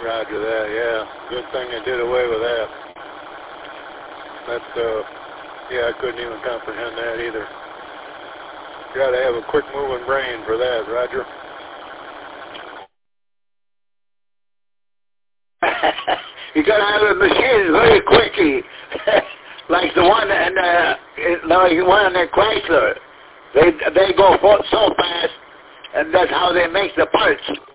Roger that, yeah. Good thing they did away with that. That's, yeah, I couldn't even comprehend that either. You got to have a quick-moving brain for that, Roger. You got to have a machine very quickly, like the one in the Chrysler. They go so fast, and that's how they make the parts.